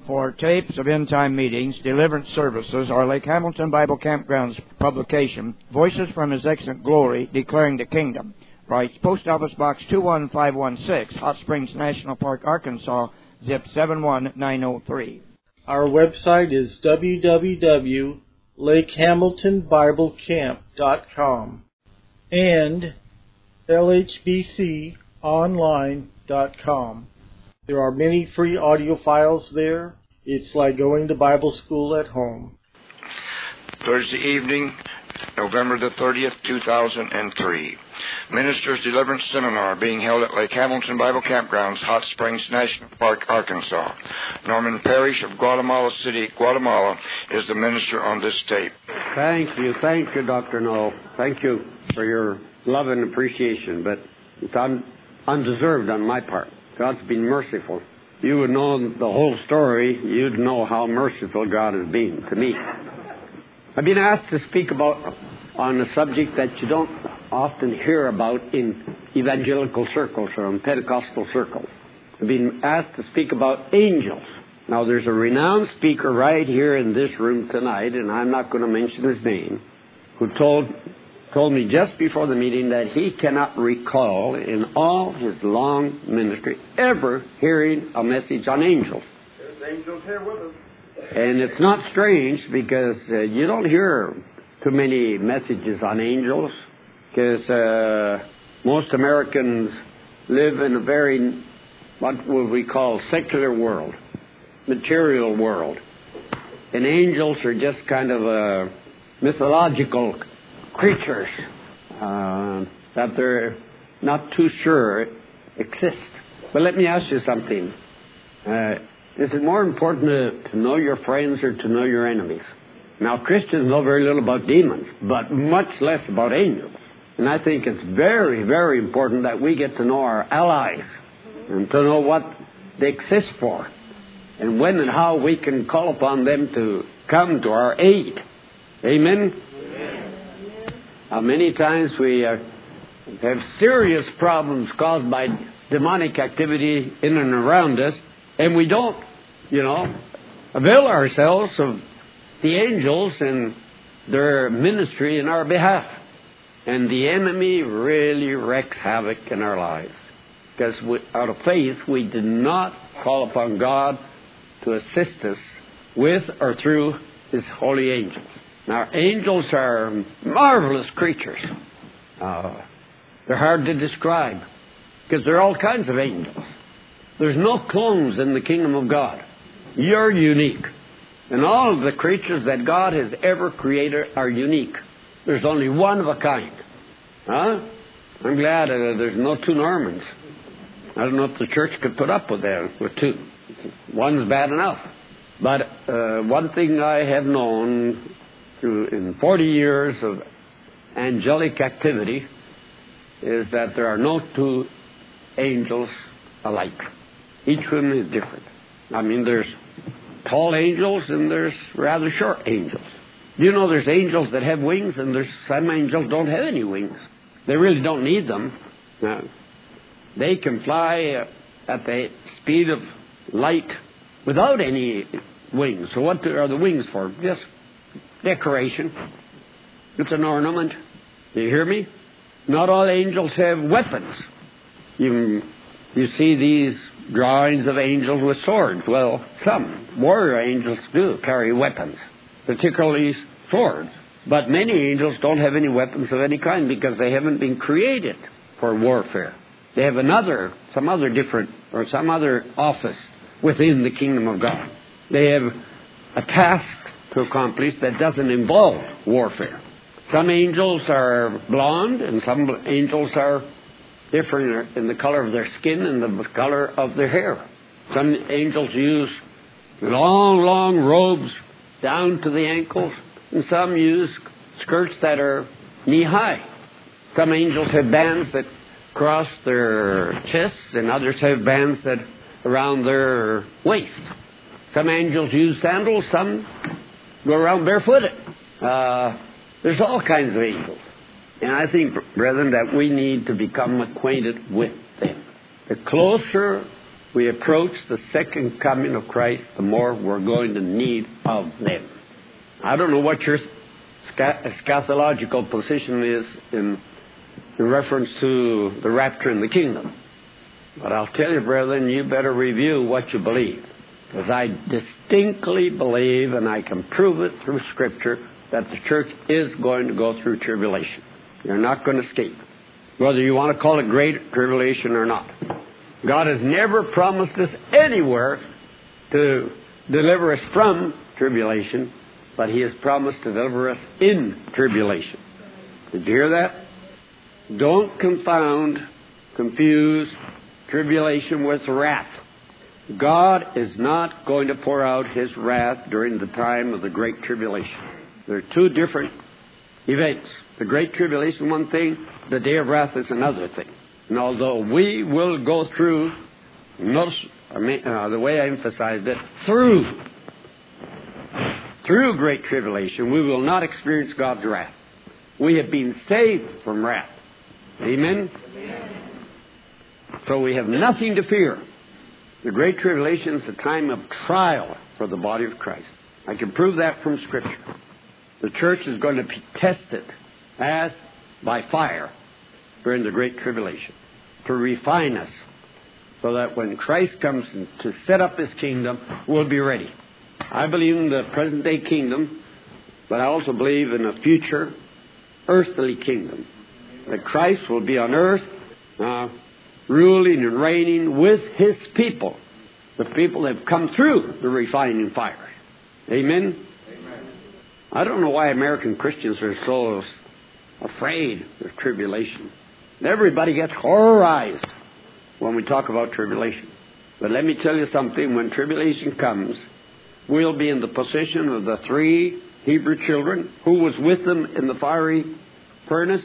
for tapes of end-time meetings, deliverance services, or Lake Hamilton Bible Campground's publication, Voices from His Excellent Glory, Declaring the Kingdom. Writes Post Office Box 21516, Hot Springs National Park, Arkansas, zip 71903. Our website is www.lakehamiltonbiblecamp.com and lhbconline.com. There are many free audio files there. It's like going to Bible school at home. Thursday evening, November the 30th, 2003. Ministers Deliverance Seminar being held at Lake Hamilton Bible Campgrounds, Hot Springs National Park, Arkansas. Norman Parrish of Guatemala City, Guatemala, is the minister on this tape. Thank you, Dr. Noel. Thank you for your love and appreciation, but it's undeserved on my part. God's been merciful. You would know the whole story. You'd know how merciful God has been to me. I've been asked to speak on a subject that you don't often hear about in evangelical circles or in Pentecostal circles. I've been asked to speak about angels. Now, there's a renowned speaker right here in this room tonight, and I'm not going to mention his name, who told me just before the meeting that he cannot recall in all his long ministry ever hearing a message on angels. There's angels here with us. And it's not strange because you don't hear too many messages on angels because most Americans live in a very, what would we call, secular world, material world. And angels are just kind of mythological creatures that they're not too sure exist. But let me ask you something. Is it more important to know your friends or to know your enemies? Now, Christians know very little about demons, but much less about angels. And I think it's very, very important that we get to know our allies and to know what they exist for and when and how we can call upon them to come to our aid. Amen? How many times we have serious problems caused by demonic activity in and around us, and we don't, avail ourselves of the angels and their ministry in our behalf. And the enemy really wreaks havoc in our lives. Because out of faith, we did not call upon God to assist us with or through His holy angels. Now, angels are marvelous creatures. They're hard to describe because there are all kinds of angels. There's no clones in the kingdom of God. You're unique. And all of the creatures that God has ever created are unique. There's only one of a kind. I'm glad there's no two Normans. I don't know if the church could put up with that, with two. One's bad enough. But one thing I have known in 40 years of angelic activity is that there are no two angels alike. Each one is different. I mean, there's tall angels and there's rather short angels. Do you know there's angels that have wings and there's some angels don't have any wings? They really don't need them. Now, they can fly at the speed of light without any wings. So what are the wings for? Just decoration. It's an ornament. Do you hear me? Not all angels have weapons. You see these drawings of angels with swords. Well, some warrior angels do carry weapons, particularly swords. But many angels don't have any weapons of any kind because they haven't been created for warfare. They have some other office within the kingdom of God. They have a task to accomplish that doesn't involve warfare. Some angels are blonde and some angels are different in the color of their skin and the color of their hair. Some angels use long robes down to the ankles, and some use skirts that are knee-high. Some angels have bands that cross their chests, and others have bands that around their waist. Some angels use sandals, some go around barefooted. There's all kinds of angels. And I think, brethren, that we need to become acquainted with them. The closer we approach the second coming of Christ, the more we're going to need of them. I don't know what your eschatological position is in reference to the rapture in the kingdom. But I'll tell you, brethren, you better review what you believe. Because I distinctly believe, and I can prove it through Scripture, that the church is going to go through tribulation. You're not going to escape, whether you want to call it great tribulation or not. God has never promised us anywhere to deliver us from tribulation, but He has promised to deliver us in tribulation. Did you hear that? Don't confuse tribulation with wrath. God is not going to pour out His wrath during the time of the Great Tribulation. There are two different events. The Great Tribulation, one thing, the day of wrath is another thing. And although we will go through, notice the way I emphasized it, through Great Tribulation, we will not experience God's wrath. We have been saved from wrath. Amen? So we have nothing to fear. The Great Tribulation is a time of trial for the body of Christ. I can prove that from Scripture. The church is going to be tested as by fire during the Great Tribulation to refine us so that when Christ comes to set up His kingdom, we'll be ready. I believe in the present-day kingdom, but I also believe in a future earthly kingdom. That Christ will be on earth ruling and reigning with His people, the people that have come through the refining fire. Amen? Amen. I don't know why American Christians are so afraid of tribulation. Everybody gets horrorized when we talk about tribulation. But let me tell you something. When tribulation comes, we'll be in the position of the 3 Hebrew children. Who was with them in the fiery furnace?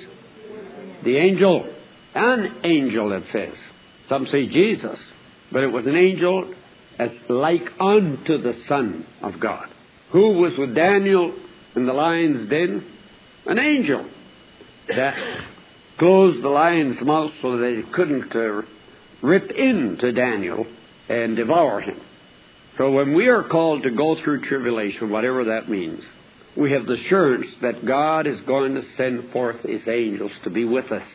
The angel. An angel, it says. Some say Jesus. But it was an angel as like unto the Son of God. Who was with Daniel in the lion's den? An angel that closed the lion's mouth so that it couldn't rip into Daniel and devour him. So when we are called to go through tribulation, whatever that means, we have the assurance that God is going to send forth His angels to be with us.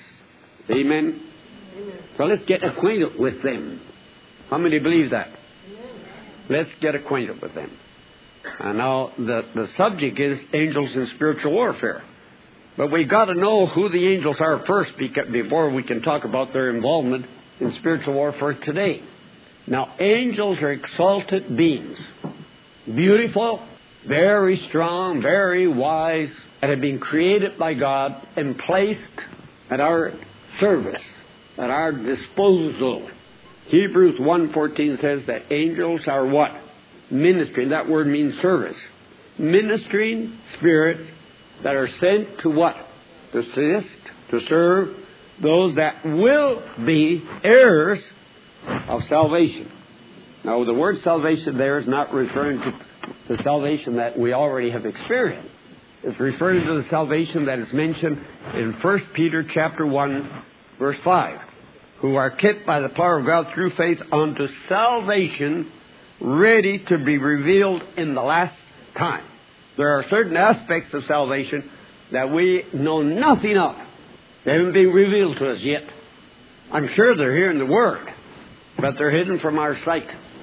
Amen? Amen. So let's get acquainted with them. How many believe that? Amen. Let's get acquainted with them. And now the subject is angels in spiritual warfare. But we've got to know who the angels are first before we can talk about their involvement in spiritual warfare today. Now, angels are exalted beings. Beautiful, very strong, very wise, that have been created by God and placed at our service, at our disposal. Hebrews 1:14 says that angels are what? Ministering. That word means service. Ministering spirits that are sent to what? To assist, to serve those that will be heirs of salvation. Now, the word salvation there is not referring to the salvation that we already have experienced. It's referring to the salvation that is mentioned in 1 Peter chapter 1, verse 5, who are kept by the power of God through faith unto salvation, ready to be revealed in the last time. There are certain aspects of salvation that we know nothing of. They haven't been revealed to us yet. I'm sure they're here in the Word, but they're hidden from our sight.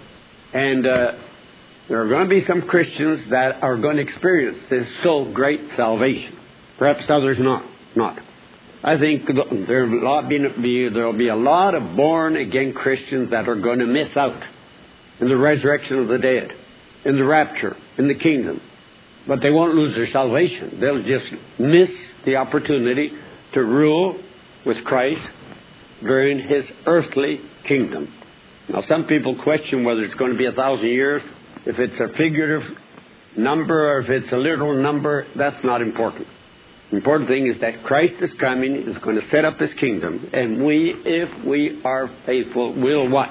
And there are going to be some Christians that are going to experience this so great salvation. Perhaps others not. I think there will be a lot of born-again Christians that are going to miss out in the resurrection of the dead, in the rapture, in the kingdom. But they won't lose their salvation. They'll just miss the opportunity to rule with Christ during His earthly kingdom. Now, some people question whether it's going to be 1,000 years. If it's a figurative number or if it's a literal number, that's not important. The important thing is that Christ is coming, is going to set up His kingdom, and we, if we are faithful, will what?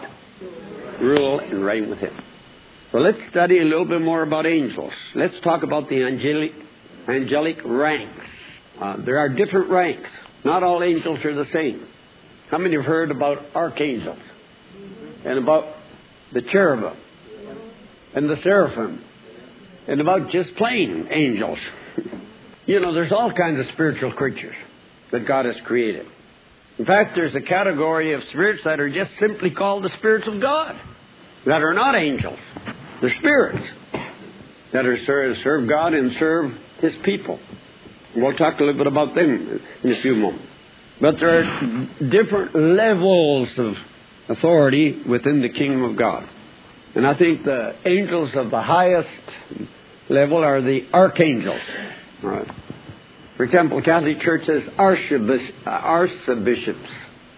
Rule and reign with Him. So let's study a little bit more about angels. Let's talk about the angelic ranks. There are different ranks. Not all angels are the same. How many have heard about archangels? And about the cherubim and the seraphim and about just plain angels. You know, there's all kinds of spiritual creatures that God has created. In fact, there's a category of spirits that are just simply called the spirits of God, that are not angels. They're spirits that are serve God and serve His people. We'll talk a little bit about them in a few moments. But there are different levels of authority within the kingdom of God. And I think the angels of the highest level are the archangels. All right. For example, the Catholic Church says archbishops.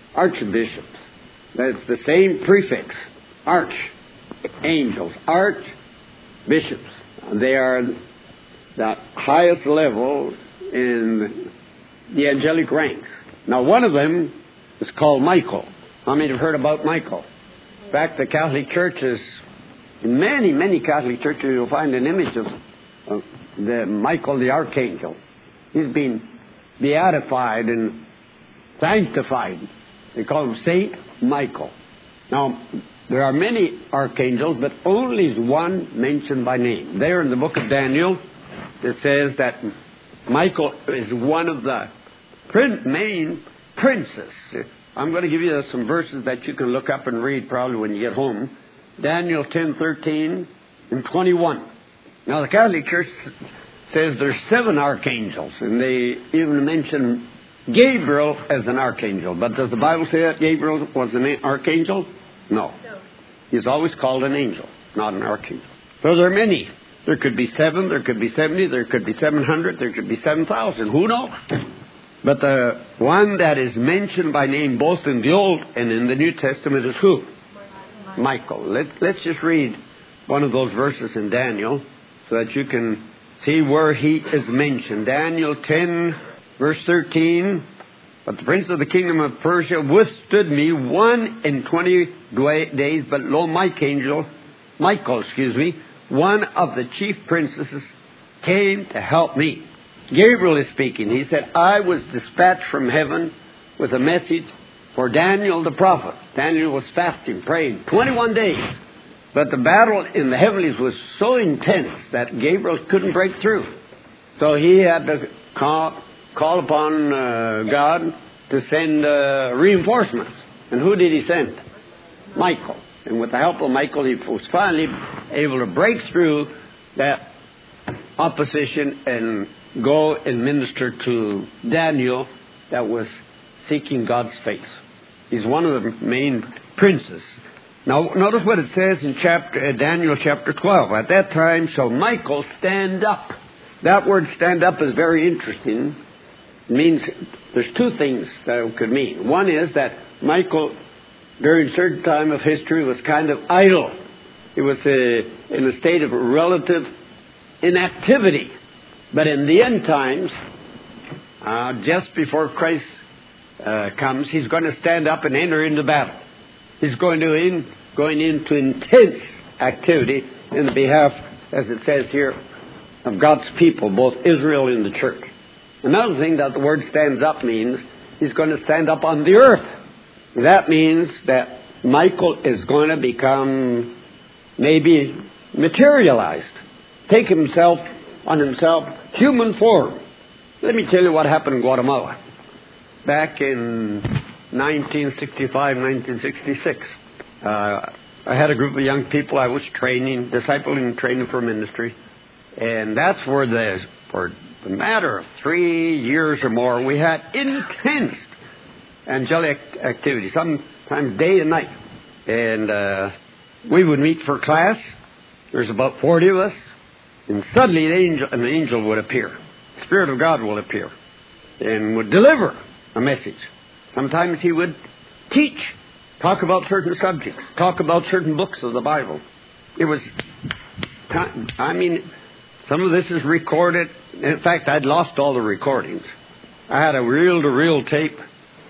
That's the same prefix. Archangels. Archbishops. They are the highest level in the angelic ranks. Now, one of them is called Michael. How many have heard about Michael? In fact, the Catholic Church is, in many, many Catholic churches, you'll find an image of the Michael the Archangel. He's been beatified and sanctified. They call him Saint Michael. Now, there are many archangels, but only one mentioned by name. There in the book of Daniel, it says that Michael is one of the main princes. I'm going to give you some verses that you can look up and read probably when you get home. Daniel 10:13 and 21. Now, the Catholic Church says there's 7 archangels, and they even mention Gabriel as an archangel. But does the Bible say that Gabriel was an archangel? No. He's always called an angel, not an archangel. So there are many. There could be 7, there could be 70, there could be 700, there could be 7,000. Who knows? But the one that is mentioned by name both in the Old and in the New Testament is who? Michael. Let's just read one of those verses in Daniel so that you can see where he is mentioned. Daniel 10, verse 13. But the prince of the kingdom of Persia withstood me 21 days, but lo, Michael, one of the chief princesses, came to help me. Gabriel is speaking. He said, I was dispatched from heaven with a message for Daniel the prophet. Daniel was fasting, praying 21 days. But the battle in the heavenlies was so intense that Gabriel couldn't break through. So he had to call upon God to send reinforcements. And who did he send? Michael. And with the help of Michael, he was finally able to break through that opposition and go and minister to Daniel that was seeking God's face. He's one of the main princes. Now, notice what it says in Daniel chapter 12. At that time shall Michael stand up. That word stand up is very interesting. It means there's 2 things that it could mean. One is that Michael, during a certain time of history, was kind of idle. He was in a state of relative inactivity. But in the end times, just before Christ comes, he's going to stand up and enter into battle. He's going into intense activity in the behalf, as it says here, of God's people, both Israel and the church. Another thing that the word stands up means, he's going to stand up on the earth. That means that Michael is going to become maybe materialized, take on himself human form. Let me tell you what happened in Guatemala. Back in 1965, 1966, I had a group of young people I was discipling and training for ministry. And that's where for the matter of 3 years or more, we had intense angelic activity, sometimes day and night. And we would meet for class. There's about 40 of us. And suddenly an angel would appear. The Spirit of God will appear and would deliver a message. Sometimes he would teach, talk about certain subjects, talk about certain books of the Bible. It was, some of this is recorded. In fact, I'd lost all the recordings. I had a reel-to-reel tape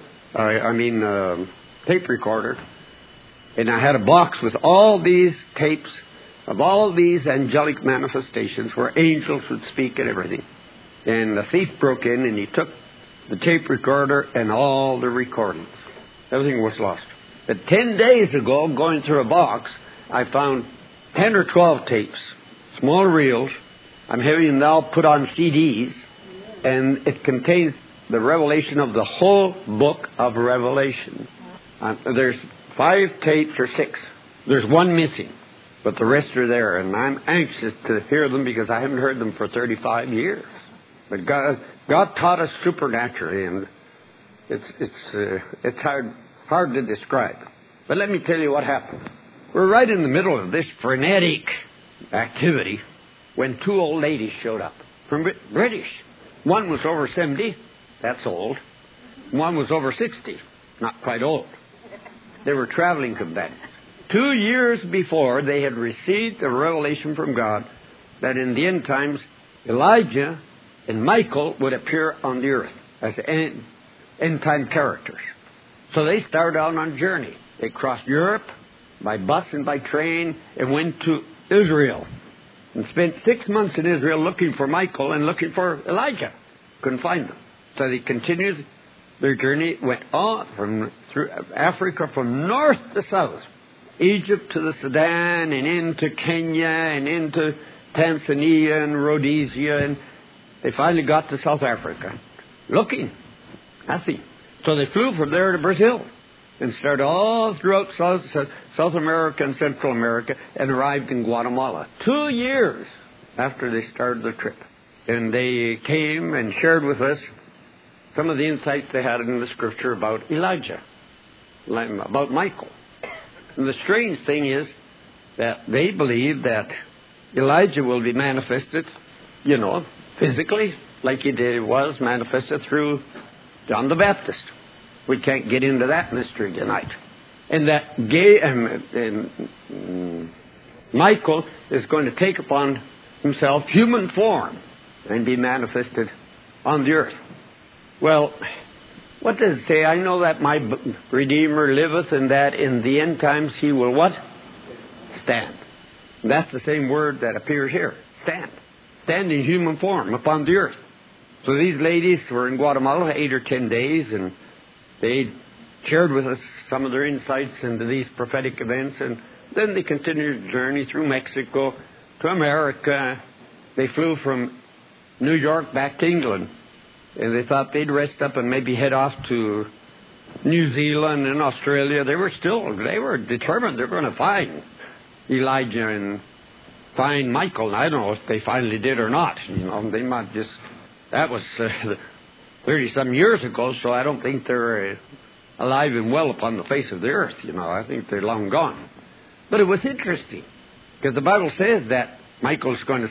recorder, and I had a box with all these tapes of all these angelic manifestations where angels would speak and everything. And the thief broke in and he took the tape recorder and all the recordings. Everything was lost. But 10 days ago, going through a box, I found 10 or 12 tapes, small reels. I'm having them now put on CDs, and it contains the revelation of the whole book of Revelation. There's 5 tapes or 6. There's one missing, but the rest are there, and I'm anxious to hear them because I haven't heard them for 35 years. But God taught us supernaturally, and it's hard to describe. But let me tell you what happened. We're right in the middle of this frenetic activity when 2 old ladies showed up from British. One was over 70, that's old. One was over 60, not quite old. They were traveling companions. 2 years before, they had received a revelation from God that in the end times, Elijah and Michael would appear on the earth as end-time characters. So they started out on a journey. They crossed Europe by bus and by train and went to Israel and spent 6 months in Israel looking for Michael and looking for Elijah. Couldn't find them. So they continued their journey, went on through Africa from north to south, Egypt to the Sudan and into Kenya and into Tanzania and Rhodesia, and they finally got to South Africa looking. Nothing. So they flew from there to Brazil and started all throughout South America and Central America and arrived in Guatemala 2 years after they started their trip. And they came and shared with us some of the insights they had in the Scripture about Elijah, about Michael. And the strange thing is that they believe that Elijah will be manifested, physically, like was manifested through John the Baptist. We can't get into that mystery tonight. And that Michael is going to take upon himself human form and be manifested on the earth. Well, what does it say? I know that my Redeemer liveth, and that in the end times he will what? Stand. And that's the same word that appears here. Stand. Stand in human form upon the earth. So these ladies were in Guatemala 8 or 10 days, and they shared with us some of their insights into these prophetic events, and then they continued the journey through Mexico to America. They flew from New York back to England, and they thought they'd rest up and maybe head off to New Zealand and Australia. They were determined they're going to find Elijah and find Michael. And I don't know if they finally did or not. They might just... That was 30-some years ago, so I don't think they're alive and well upon the face of the earth. I think they're long gone. But it was interesting, because the Bible says that Michael's going to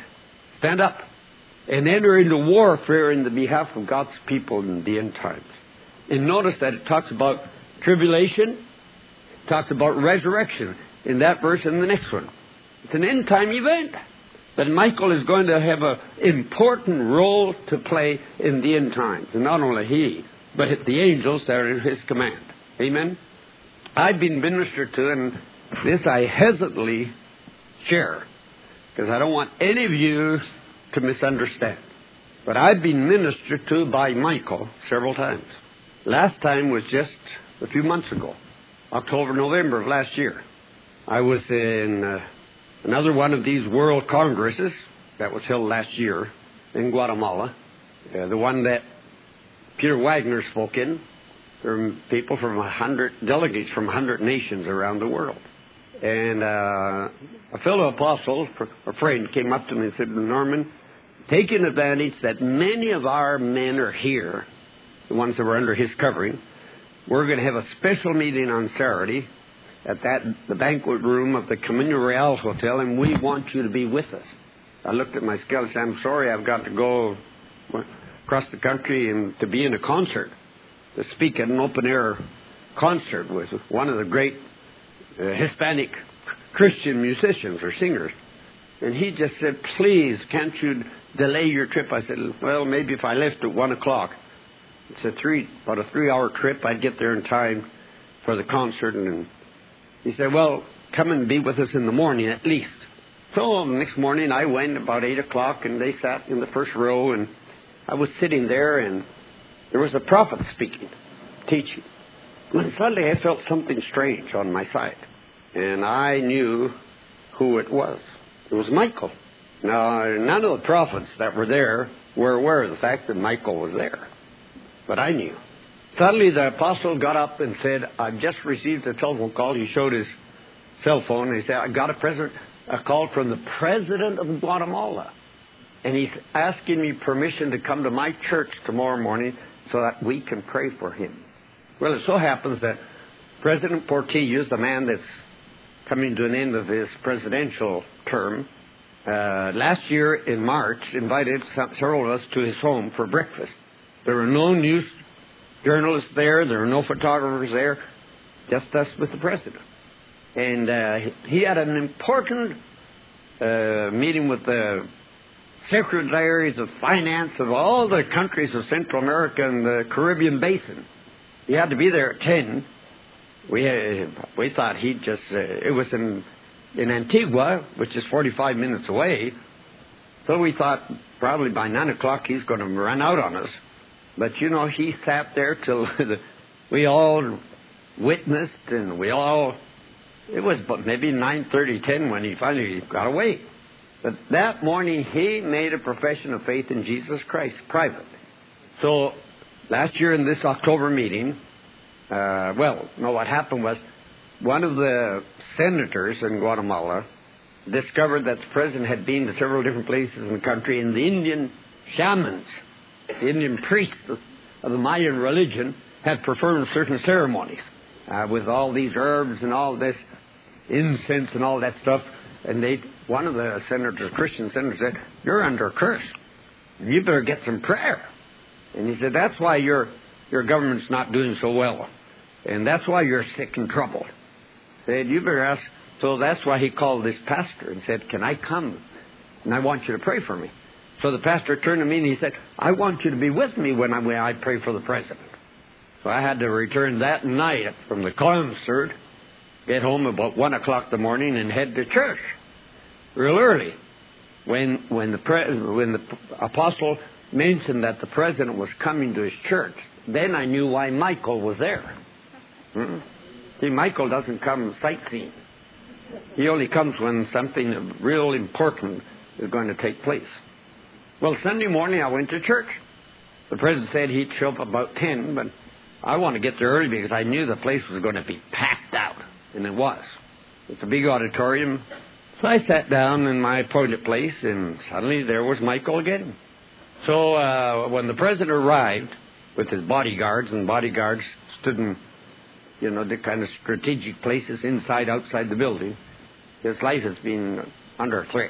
stand up and enter into warfare in the behalf of God's people in the end times. And notice that it talks about tribulation, it talks about resurrection in that verse and the next one. It's an end time event. That Michael is going to have an important role to play in the end times. And not only he, but the angels that are in his command. Amen? I've been ministered to, and this I hesitantly share, because I don't want any of you to misunderstand. But I've been ministered to by Michael several times. Last time was just a few months ago, October, November of last year. I was in... another one of these world congresses that was held last year in Guatemala, the one that Peter Wagner spoke in, from people from 100 delegates from 100 nations around the world. And a fellow apostle, a friend, came up to me and said, Norman, taking advantage that many of our men are here, the ones that were under his covering, we're going to have a special meeting on Saturday at the banquet room of the Camino Real Hotel, and we want you to be with us. I looked at my schedule and said, I'm sorry, I've got to go across the country and to be in a concert, to speak at an open-air concert with one of the great Hispanic Christian musicians or singers. And he just said, please, can't you delay your trip? I said, well, maybe if I left at 1 o'clock. It's about a 3-hour trip. I'd get there in time for the concert. And he said, well, come and be with us in the morning at least. So the next morning I went about 8 o'clock, and they sat in the first row, and I was sitting there, and there was a prophet speaking, teaching. When suddenly I felt something strange on my side. and I knew who it was. It was Michael. Now, none of the prophets that were there were aware of the fact that Michael was there, but I knew. Suddenly, the apostle got up and said, "I've just received a telephone call." He showed his cell phone, and he said, "I got a call from the president of Guatemala, and he's asking me permission to come to my church tomorrow morning so that we can pray for him." Well, it so happens that President Portillo, the man that's coming to an end of his presidential term, last year in March invited several of us to his home for breakfast. There were no news journalists there. There were no photographers there. Just us with the president. And he had an important meeting with the secretaries of finance of all the countries of Central America and the Caribbean Basin. He had to be there at 10. We thought he'd just... it was in Antigua, which is 45 minutes away. So we thought probably by 9 o'clock he's going to run out on us. But, you know, he sat there till we all witnessed, and we all... It was maybe 9:30, 10 when he finally got away. But that morning he made a profession of faith in Jesus Christ privately. So last year in this October meeting, what happened was one of the senators in Guatemala discovered that the president had been to several different places in the country, and the Indian shamans, the Indian priests of the Mayan religion, had performed certain ceremonies with all these herbs and all this incense and all that stuff. And one of the senators, Christian senators, said, "You're under curse. You better get some prayer." And he said, "That's why your government's not doing so well. And that's why you're sick and troubled." He said, "You better ask." So that's why he called this pastor and said, "Can I come? And I want you to pray for me." So the pastor turned to me and he said, "I want you to be with me when I pray for the president." So I had to return that night from the concert, get home about 1 o'clock in the morning, and head to church real early. When the apostle mentioned that the president was coming to his church, then I knew why Michael was there. See, Michael doesn't come sightseeing. He only comes when something real important is going to take place. Well, Sunday morning I went to church. The president said he'd show up about 10, but I want to get there early because I knew the place was going to be packed out, and it was. It's a big auditorium. So I sat down in my appointed place, and suddenly there was Michael again. So when the president arrived with his bodyguards, and bodyguards stood in, the kind of strategic places inside, outside the building, his life has been under threat.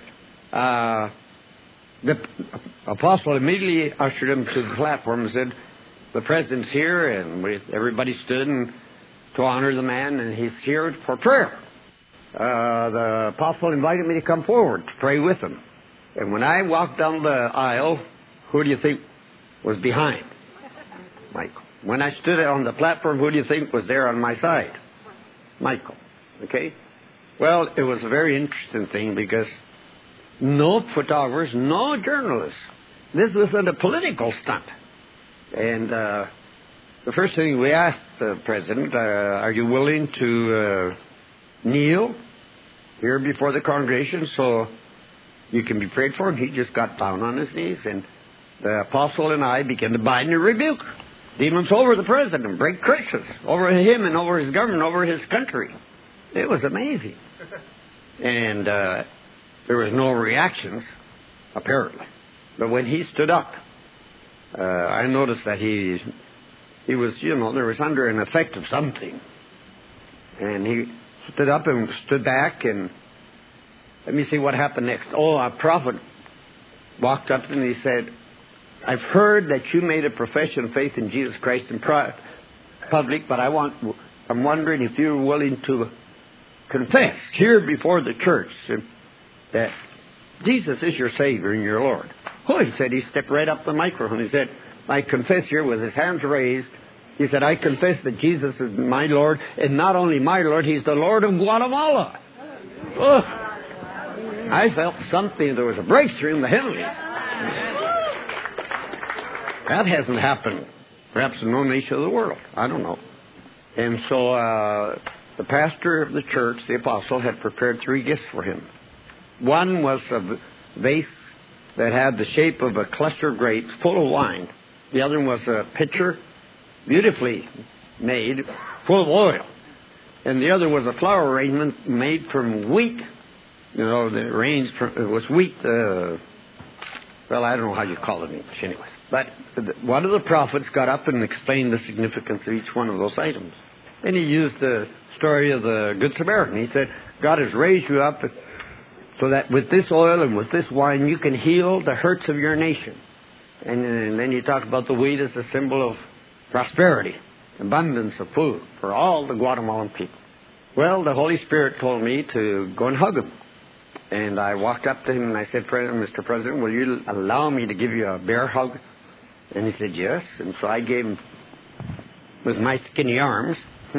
The apostle immediately ushered him to the platform and said, "The president's here," and everybody stood to honor the man, and he's here for prayer. The apostle invited me to come forward to pray with him. And when I walked down the aisle, who do you think was behind? Michael. When I stood on the platform, who do you think was there on my side? Michael. Okay? Well, it was a very interesting thing because no photographers, no journalists. This wasn't a political stunt. And the first thing we asked the president, are you willing to kneel here before the congregation so you can be prayed for? And he just got down on his knees, and the apostle and I began to bind and rebuke demons over the president, break curses over him and over his government, over his country. It was amazing. And there was no reactions, apparently. But when he stood up, I noticed that he was, there was under an effect of something. And he stood up and stood back, and let me see what happened next. Oh, a prophet walked up and he said, "I've heard that you made a profession of faith in Jesus Christ in public, but I'm wondering if you're willing to confess here before the church that Jesus is your Savior and your Lord." Oh, he said, he stepped right up the microphone. He said, "I confess here," with his hands raised. He said, "I confess that Jesus is my Lord, and not only my Lord, He's the Lord of Guatemala." Oh, I felt something. There was a breakthrough in the heavenlies. That hasn't happened, perhaps in no nation of the world. I don't know. And so the pastor of the church, the apostle, had prepared 3 gifts for him. One was a vase that had the shape of a cluster of grapes full of wine. The other was a pitcher, beautifully made, full of oil. And the other was a flower arrangement made from wheat. You know, it was wheat, well, I don't know how you call it in English anyway. But one of the prophets got up and explained the significance of each one of those items. Then he used the story of the Good Samaritan. He said, God has raised you up so that with this oil and with this wine you can heal the hurts of your nation. And then you talk about the wheat as a symbol of prosperity, abundance of food for all the Guatemalan people. Well, the Holy Spirit told me to go and hug him. And I walked up to him and I said, Mr. President, will you allow me to give you a bear hug? And he said, yes. And so I gave him with my skinny arms.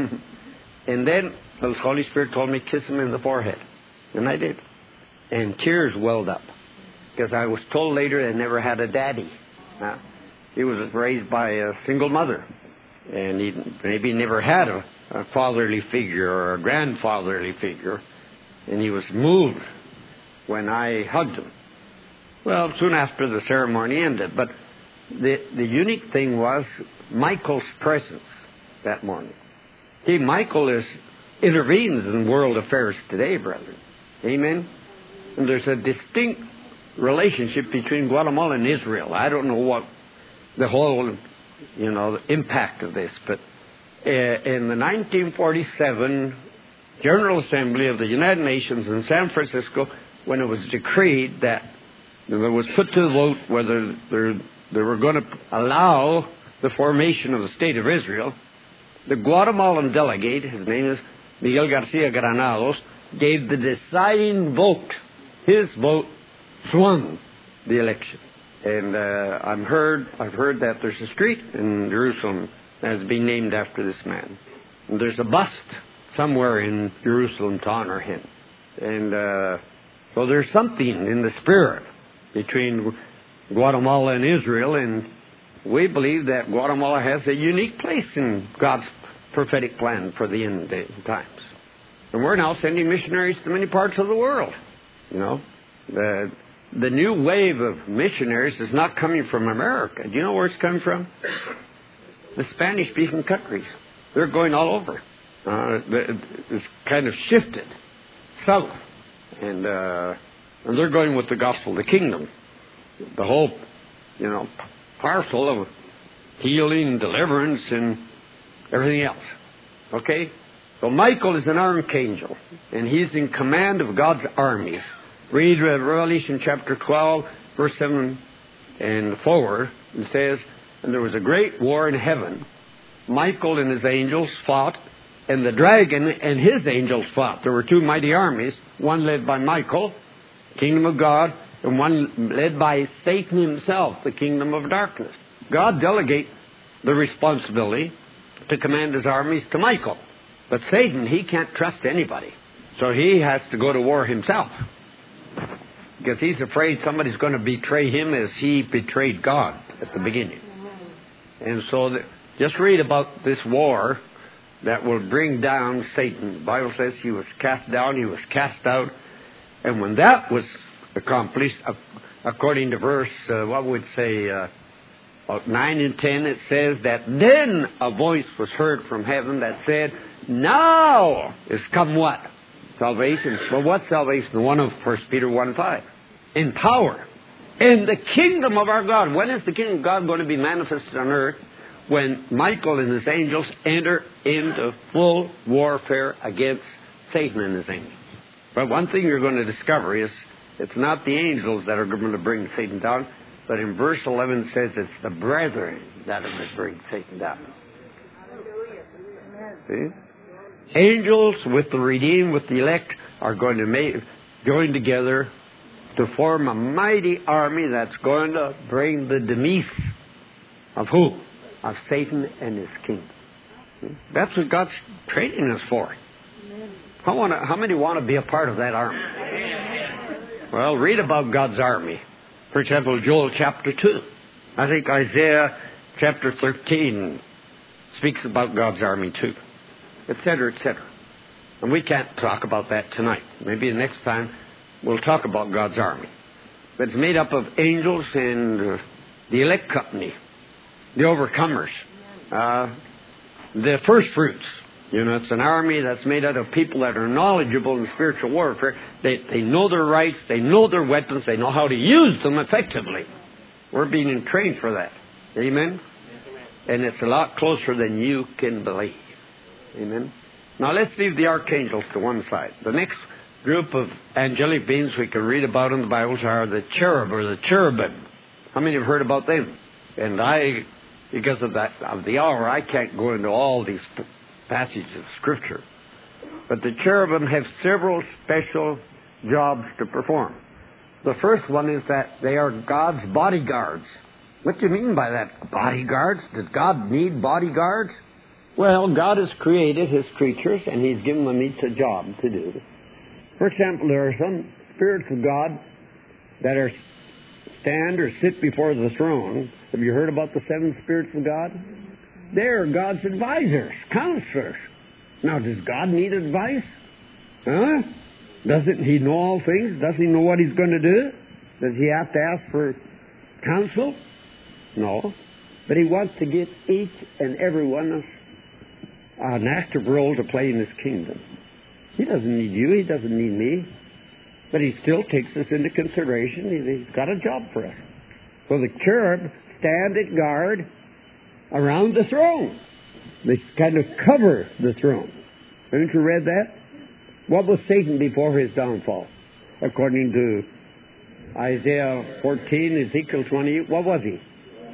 And then the Holy Spirit told me, kiss him in the forehead. And I did. And tears welled up. Because I was told later they never had a daddy. He was raised by a single mother. And he maybe never had a fatherly figure or a grandfatherly figure. And he was moved when I hugged him. Well, soon after the ceremony ended. But the unique thing was Michael's presence that morning. See, Michael intervenes in world affairs today, brethren. Amen? And there's a distinct relationship between Guatemala and Israel. I don't know what the whole, the impact of this, but in the 1947 General Assembly of the United Nations in San Francisco, when it was decreed that it was put to the vote whether they were going to allow the formation of the State of Israel, the Guatemalan delegate, his name is Miguel Garcia Granados, gave the deciding vote. His vote swung the election. And I've heard that there's a street in Jerusalem that has been named after this man. And there's a bust somewhere in Jerusalem to honor him. And so there's something in the spirit between Guatemala and Israel, and we believe that Guatemala has a unique place in God's prophetic plan for the end times. And we're now sending missionaries to many parts of the world. The new wave of missionaries is not coming from America. Do you know where it's coming from? The Spanish-speaking countries. They're going all over. It's kind of shifted south. And they're going with the gospel of the kingdom. The whole, parcel of healing, deliverance, and everything else. Okay? So Michael is an archangel, and he's in command of God's armies. Read Revelation chapter 12, verse 7 and forward. It says, and there was a great war in heaven. Michael and his angels fought, and the dragon and his angels fought. There were 2 mighty armies, one led by Michael, kingdom of God, and one led by Satan himself, the kingdom of darkness. God delegated the responsibility to command his armies to Michael. But Satan, he can't trust anybody. So he has to go to war himself. Because he's afraid somebody's going to betray him as he betrayed God at the beginning. And so just read about this war that will bring down Satan. The Bible says he was cast down, he was cast out. And when that was accomplished, according to verse, about 9 and 10, it says that then a voice was heard from heaven that said, now is come what? Salvation. Well, what salvation? The one of 1 Peter 1:5. In power. In the kingdom of our God. When is the kingdom of God going to be manifested on earth? When Michael and his angels enter into full warfare against Satan and his angels. But one thing you're going to discover is it's not the angels that are going to bring Satan down, but in verse 11 it says it's the brethren that are going to bring Satan down. See? Angels with the redeemed, with the elect, are going to join together to form a mighty army that's going to bring the demise of who? Of Satan and his kingdom. That's what God's training us for. How many want to be a part of that army? Well, read about God's army. For example, Joel chapter 2. I think Isaiah chapter 13 speaks about God's army too. Etc., etc. And we can't talk about that tonight. Maybe the next time we'll talk about God's army. But it's made up of angels and the elect company, the overcomers, the first fruits. You know, it's an army that's made out of people that are knowledgeable in spiritual warfare. They know their rights, they know their weapons, they know how to use them effectively. We're being trained for that. Amen? And it's a lot closer than you can believe. Amen? Now let's leave the archangels to one side. The next group of angelic beings we can read about in the Bibles are the cherub or the cherubim. How many have heard about them? And because of the hour, I can't go into all these passages of Scripture. But the cherubim have several special jobs to perform. The first one is that they are God's bodyguards. What do you mean by that? Bodyguards? Does God need bodyguards? Well, God has created His creatures, and He's given them each a job to do. For example, there are some spirits of God that stand or sit before the throne. Have you heard about the 7 spirits of God? They're God's advisors, counselors. Now, does God need advice? Huh? Doesn't He know all things? Does He know what He's going to do? Does He have to ask for counsel? No. But He wants to give each and every one of us an active role to play in His kingdom. He doesn't need you. He doesn't need me. But He still takes us into consideration. He's got a job for us. So the cherub stand at guard around the throne. They kind of cover the throne. Haven't you read that? What was Satan before his downfall? According to Isaiah 14, Ezekiel 28, what was he?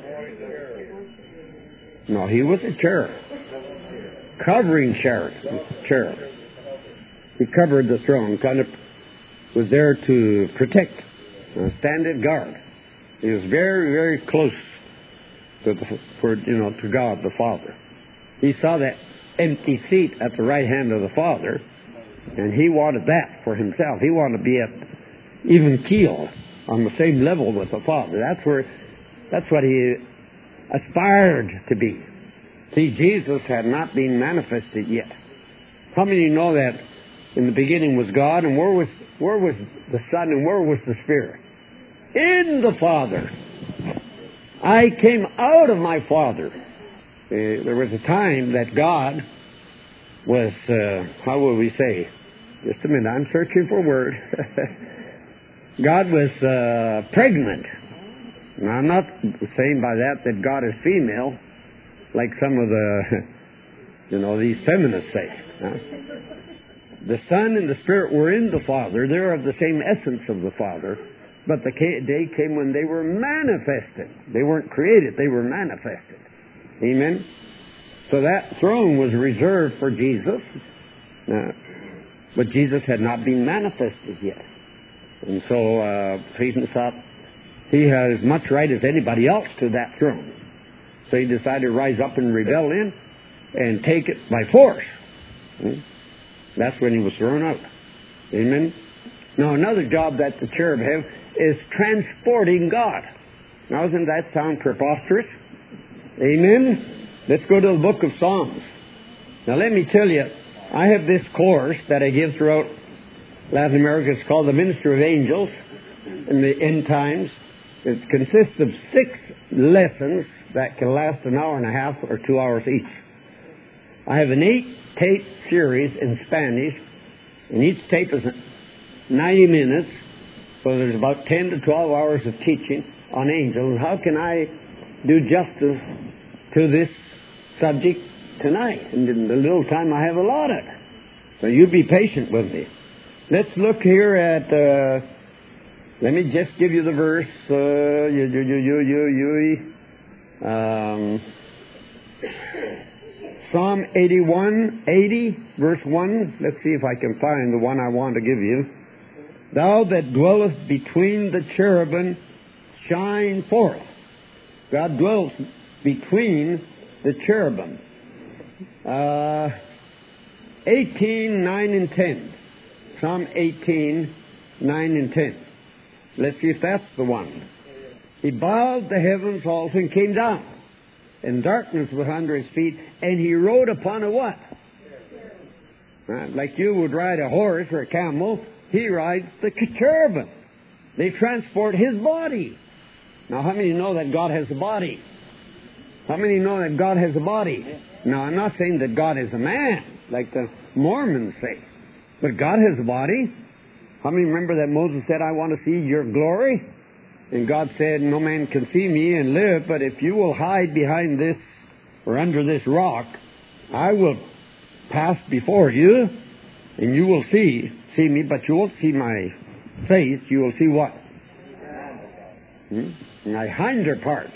No, he was a cherub. Covering cherub. He covered the throne, kind of was there to protect, stand at guard. He was very, very close to God the Father. He saw that empty seat at the right hand of the Father, and he wanted that for himself. He wanted to be at even keel, on the same level with the Father. That's what he aspired to be. See, Jesus had not been manifested yet. How many know that in the beginning was God, and where was the Son, and where was the Spirit? In the Father. I came out of my Father. There was a time that God was, how will we say? Just a minute, I'm searching for a word. God was pregnant. Now, I'm not saying by that God is female, like some of these feminists say. Huh? The Son and the Spirit were in the Father. They're of the same essence of the Father. But the day came when they were manifested. They weren't created, they were manifested. Amen? So that throne was reserved for Jesus. But Jesus had not been manifested yet. And so Satan thought he had as much right as anybody else to that throne. So he decided to rise up in rebellion and take it by force. That's when he was thrown out. Amen? Now, another job that the cherub have is transporting God. Now, doesn't that sound preposterous? Amen? Let's go to the book of Psalms. Now, let me tell you, I have this course that I give throughout Latin America. It's called the Ministry of Angels in the End Times. It consists of 6 lessons that can last an hour and a half or 2 hours each. I have an 8-tape series in Spanish, and each tape is 90 minutes, so there's about 10 to 12 hours of teaching on angels. How can I do justice to this subject tonight, and in the little time I have allotted? So you be patient with me. Let's look here at, let me just give you the verse, Psalm 80, verse 1. Let's see if I can find the one I want to give you. Thou that dwellest between the cherubim, shine forth. God dwells between the cherubim. 18, 9 and 10. Psalm 18, 9 and 10. Let's see if that's the one. He bowed the heavens also and came down, and darkness was under his feet, and he rode upon a what? Like you would ride a horse or a camel, he rides the cherubim. They transport his body. Now, how many know that God has a body? How many know that God has a body? Now, I'm not saying that God is a man, like the Mormons say. But God has a body. How many remember that Moses said, I want to see your glory? And God said, no man can see me and live, but if you will hide behind this or under this rock, I will pass before you, and you will see me, but you won't see my face. You will see what? My hinder part.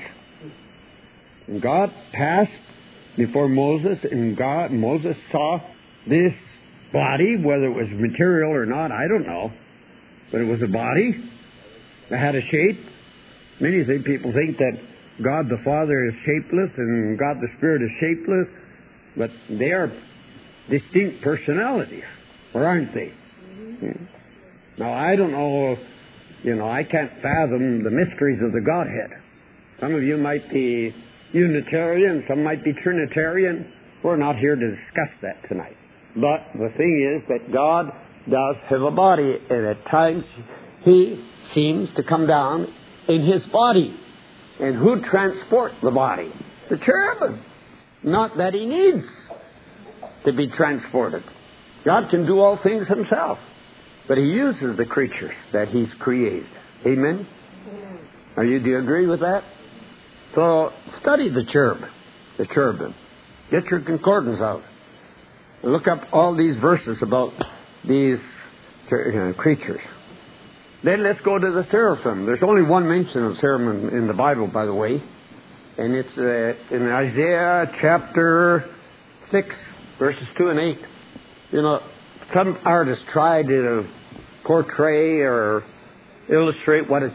And God passed before Moses, and Moses saw this body, whether it was material or not, I don't know. But it was a body that had a shape. Many people think that God the Father is shapeless and God the Spirit is shapeless, but they are distinct personalities, or aren't they? Now, I don't know, I can't fathom the mysteries of the Godhead. Some of you might be Unitarian, some might be Trinitarian. We're not here to discuss that tonight. But the thing is that God does have a body, and at times He seems to come down in His body. And who transports the body? The cherubim. Not that He needs to be transported. God can do all things Himself, but He uses the creatures that He's created. Amen? Do you agree with that? So study the cherubim. Get your concordance out. Look up all these verses about these creatures. Then let's go to the seraphim. There's only one mention of seraphim in the Bible, by the way. And it's in Isaiah chapter 6, verses 2 and 8. Some artists try to portray or illustrate what a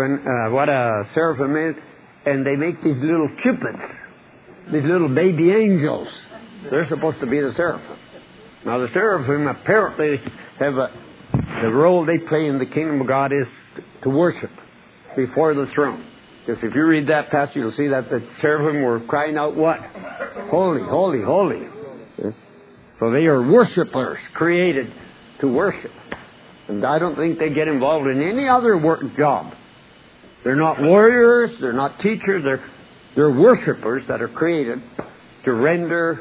seraphim is, and they make these little cupids, these little baby angels. They're supposed to be the seraphim. Now, the seraphim apparently have the role they play in the kingdom of God is to worship before the throne. Because if you read that passage, you'll see that the seraphim were crying out what? Holy, holy, holy. So they are worshipers, created to worship. And I don't think they get involved in any other job. They're not warriors, they're not teachers, they're worshipers that are created to render,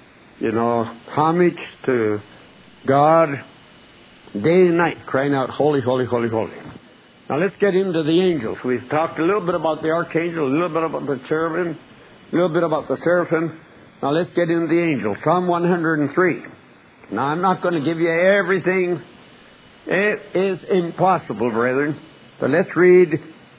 homage to God day and night, crying out, holy, holy, holy, holy. Now let's get into the angels. We've talked a little bit about the archangel, a little bit about the cherubim, a little bit about the seraphim. Now let's get into the angels. Psalm 103. Now I'm not going to give you everything. It is impossible, brethren. But let's read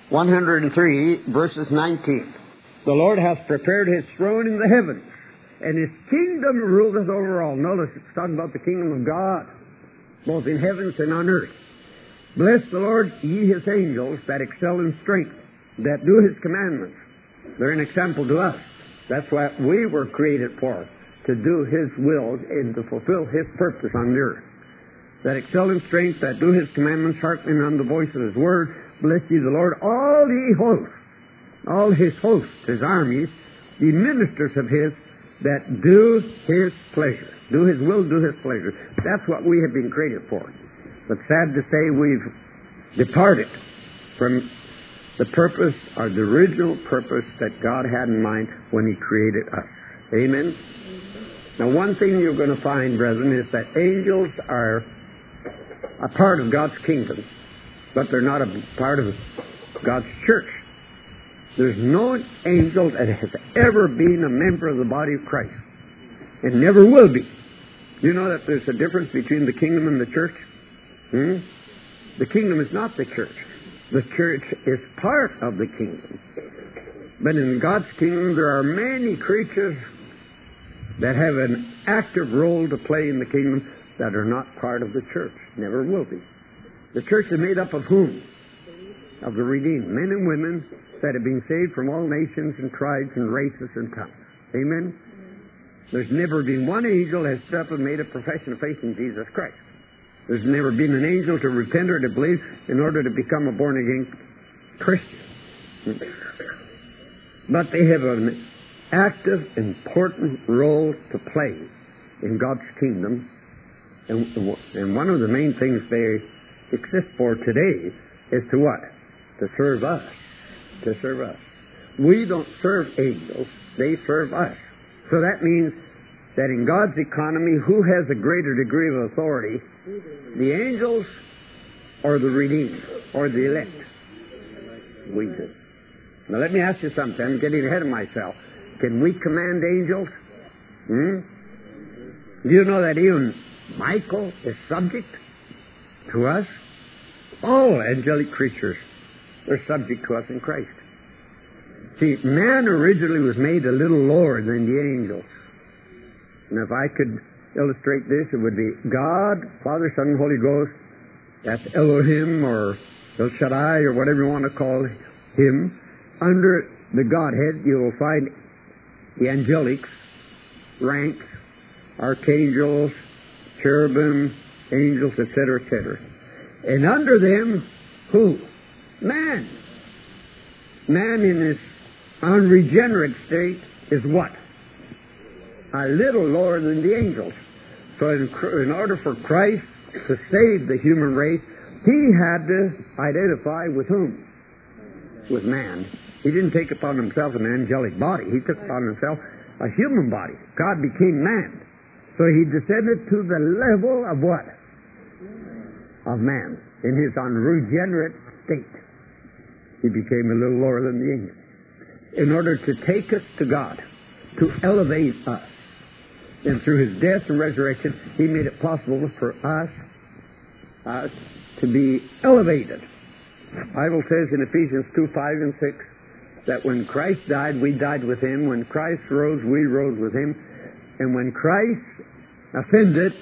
103, verses 19. The Lord hath prepared His throne in the heavens, and His kingdom ruleth over all. Notice it's talking about the kingdom of God, both in heavens and on earth. Bless the Lord, ye His angels, that excel in strength, that do His commandments. They're an example to us. That's what we were created for, to do His will and to fulfill His purpose on the earth. That excel in strength, that do His commandments, hearkening unto the voice of His word. Bless ye the Lord, all ye hosts, all His hosts, His armies, the ministers of His, that do His pleasure. Do His will, do His pleasure. That's what we have been created for. But sad to say, we've departed from the purpose, or the original purpose that God had in mind when He created us. Amen? Now, one thing you're going to find, brethren, is that angels are a part of God's kingdom, but they're not a part of God's church. There's no angel that has ever been a member of the body of Christ, and never will be. You know that there's a difference between the kingdom and the church? The kingdom is not the church. The church is part of the kingdom. But in God's kingdom, there are many creatures that have an active role to play in the kingdom that are not part of the church. Never will be. The church is made up of whom? Of the redeemed. Men and women that have been saved from all nations and tribes and races and tongues. Amen? There's never been one angel that has stood up and made a profession of faith in Jesus Christ. There's never been an angel to repent or to believe in order to become a born-again Christian. But they have an active, important role to play in God's kingdom And one of the main things they exist for today is to what? To serve us. To serve us. We don't serve angels. They serve us. So that means that in God's economy, who has a greater degree of authority? The angels or the redeemed or the elect? We do. Now let me ask you something. I'm getting ahead of myself. Can we command angels? Do you know that even Michael is subject to us? All angelic creatures are subject to us in Christ. See, man originally was made a little lower than the angels. And if I could illustrate this, it would be God, Father, Son, and Holy Ghost. That's Elohim or El Shaddai or whatever you want to call him. Under the Godhead, you will find the angelics, ranks, archangels, cherubim, angels, etc., etc. And under them, who? Man. Man in his unregenerate state is what? A little lower than the angels. So in order for Christ to save the human race, he had to identify with whom? With man. He didn't take upon himself an angelic body. He took upon himself a human body. God became man. So he descended to the level of what? Of man. In his unregenerate state. He became a little lower than the angels. In order to take us to God, to elevate us. And through his death and resurrection, he made it possible for us to be elevated. The Bible says in Ephesians 2:5 and 6 that when Christ died, we died with him. When Christ rose, we rose with him. And when Christ ascended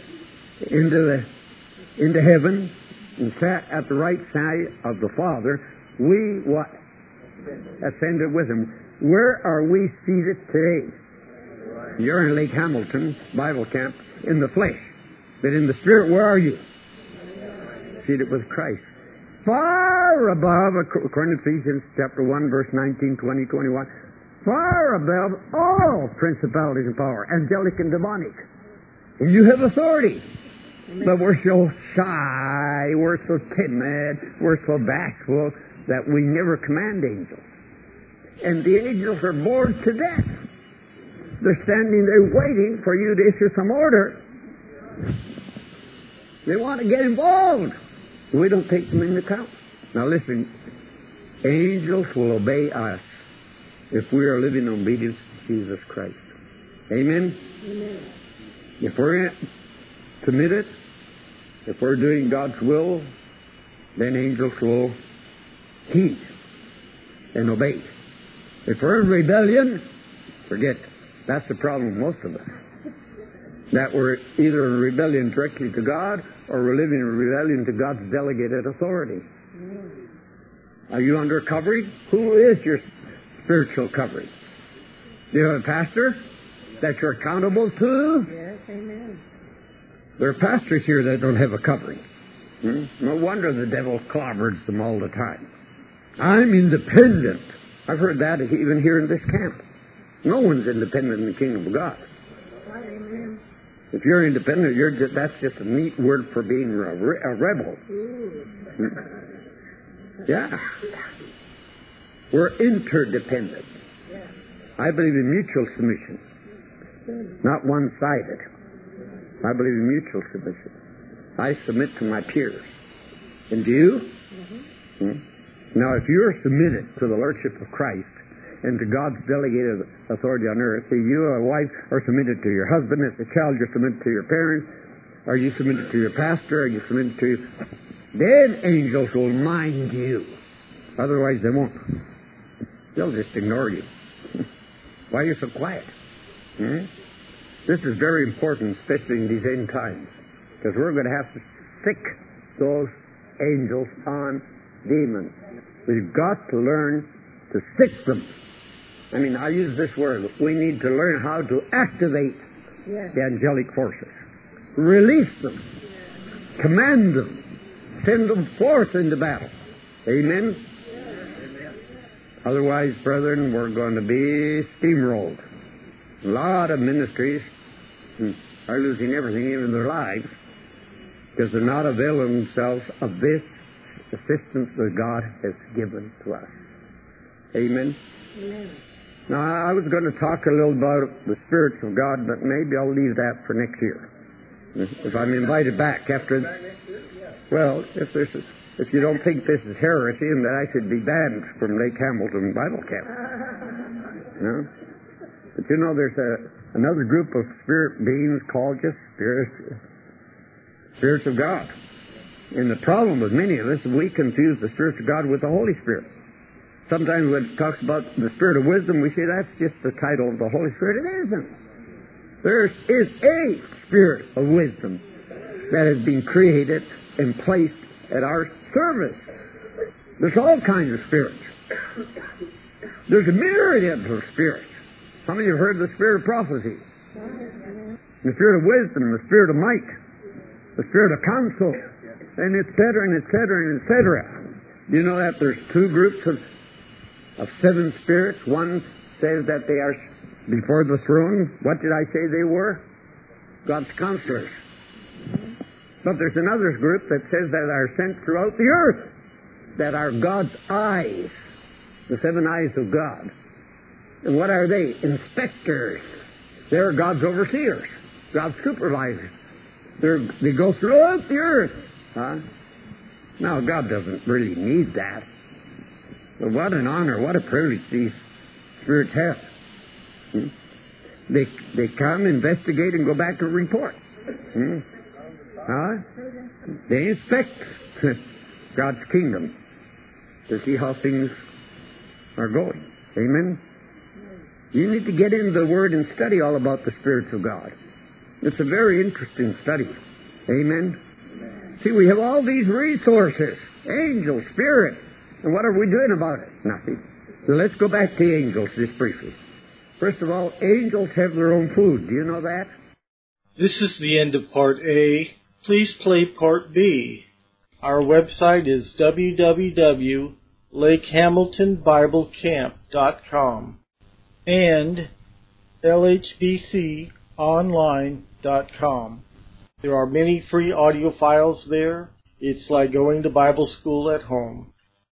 into heaven and sat at the right side of the Father, we what? Ascended with him. Where are we seated today? You're in Lake Hamilton Bible Camp in the flesh. But in the spirit, where are you? Seated with Christ. Far above, according to Ephesians chapter 1, verse 19, 20, 21, far above all principalities and power, angelic and demonic. And you have authority. But we're so shy, we're so timid, we're so bashful that we never command angels. And the angels are bored to death. They're standing there waiting for you to issue some order. They want to get involved. We don't take them into account. Now listen, angels will obey us if we are living in obedience to Jesus Christ. Amen? Amen. If we're committed, if we're doing God's will, then angels will heed and obey. If we're in rebellion, forget it. That's the problem with most of us. That we're either in rebellion directly to God or we're living in rebellion to God's delegated authority. Are you under covering? Who is your spiritual covering? Do you have a pastor that you're accountable to? Yes, amen. There are pastors here that don't have a covering. No wonder the devil clobbers them all the time. I'm independent. I've heard that even here in this camp. No one's independent in the kingdom of God. Amen. If you're independent, that's just a neat word for being a rebel. Yeah. We're interdependent. I believe in mutual submission, not one-sided. I believe in mutual submission. I submit to my peers. And do you? Now, if you're submitted to the Lordship of Christ and to God's delegated authority on earth, so you, a wife, are submitted to your husband. As a child, you're submitted to your parents. Are you submitted to your pastor? Are you submitted to... Then angels will mind you. Otherwise, they won't. They'll just ignore you. Why are you so quiet? This is very important, especially in these end times, because we're going to have to sick those angels on demons. We've got to learn to sick them. I mean, I use this word. We need to learn how to activate the angelic forces. Release them. Command them. Send them forth into battle. Amen? Otherwise, brethren, we're going to be steamrolled. A lot of ministries are losing everything, even their lives, because they're not availing themselves of this assistance that God has given to us. Amen? Amen. Now, I was going to talk a little about the spirits of God, but maybe I'll leave that for next year. If I'm invited back after... Well, if you don't think this is heresy and that I should be banned from Lake Hamilton Bible Camp. No? But you know, there's another group of spirit beings called just spirits of God. And the problem with many of us is we confuse the spirits of God with the Holy Spirit. Sometimes when it talks about the spirit of wisdom, we say that's just the title of the Holy Spirit. It isn't. There is a spirit of wisdom that has been created and placed at our service. There's all kinds of spirits. There's a myriad of spirits. How many have heard the spirit of prophecy? The spirit of wisdom, the spirit of might, the spirit of counsel, and et cetera, and et cetera, and et cetera. Do you know that there's two groups of 7 spirits? One says that they are before the throne. What did I say they were? God's counselors. But there's another group that says that are sent throughout the earth, that are God's eyes, the 7 eyes of God. And what are they? Inspectors. They're God's overseers, God's supervisors. They go throughout the earth. Now, God doesn't really need that. But what an honor, what a privilege these spirits have. They come, investigate, and go back and report. They inspect God's kingdom to see how things are going. Amen? You need to get into the Word and study all about the spirits of God. It's a very interesting study. Amen? See, we have all these resources, angels, spirit, and what are we doing about it? Nothing. So let's go back to angels just briefly. First of all, angels have their own food. Do you know that? This is the end of Part A. Please play Part B. Our website is www.lakehamiltonbiblecamp.com and lhbconline.com. There are many free audio files there. It's like going to Bible school at home.